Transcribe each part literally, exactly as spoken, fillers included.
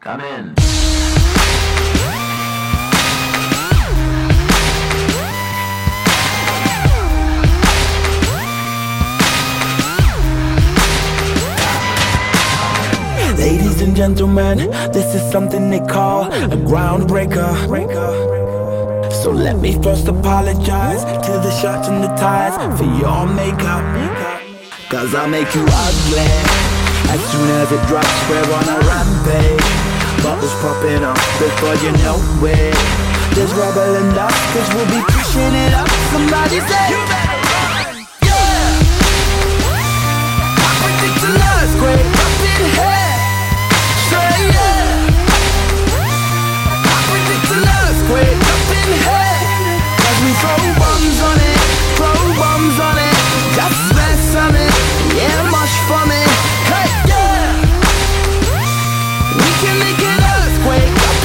Come in. Ladies and gentlemen, this is something they call a groundbreaker. So let me first apologize to the shirts and the ties for your makeup, cause I'll make you ugly as soon as it drops. We're on a rampage, bubbles popping up before you know it. There's rubble and dust, cause we'll be pushing it up. Somebody say you better run, yeah. I predict an earthquake up in here. Earthquake up in here, cause we throw bombs on it, throw bombs on it, just smash on it, yeah, mush for me, hey, yeah. We can make an earthquake up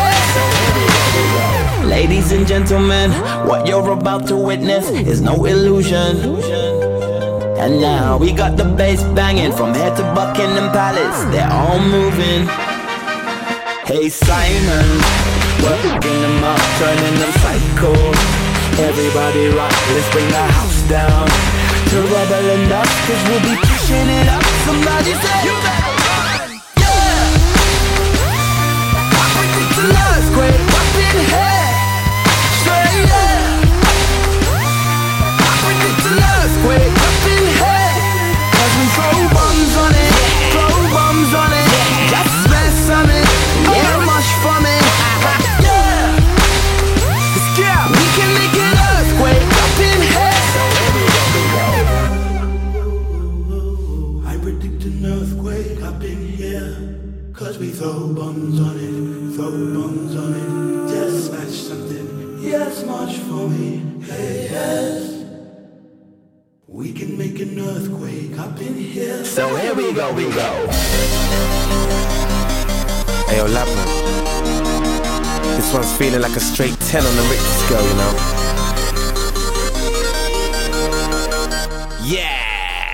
in here. Ladies and gentlemen, what you're about to witness is no illusion. And now we got the bass banging from here to Buckingham Palace, they're all moving. Hey Simon, working them up, turning them psycho. Everybody rock, let's bring the house down to rubble and dust, cause we'll be pushing it up. Somebody say you better run, yeah. I predict an earthquake up in here. Say yeah. I predict an earthquake up in here, cause we throw bombs on it, throw bombs on it, just smash on it, yeah, mush for me. Cause we throw bombs on it, throw bombs on it, just smash something, yes, much for me, hey, yes. We can make an earthquake up in here. So here we go, we go. Hey, yo, Labman. This one's feeling like a straight ten on the Richter scale, you know? Yeah!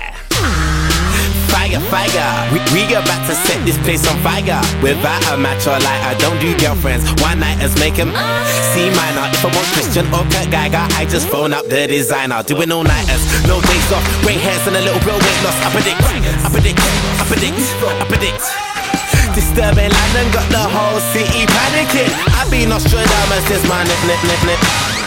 Fire, fire, we, we about to set this place on fire. Without a match or lighter, don't do girlfriends. One-nighters make them C minor. If I want Christian or Kurt Geiger, I just phone up the designer. Doing all-nighters, no days off, grey hairs and a little bro weight loss. I predict, I predict, I predict, I predict. Disturbing London got the whole city panicking. I've been Nostradamus, this my nip, nip, nip, nip.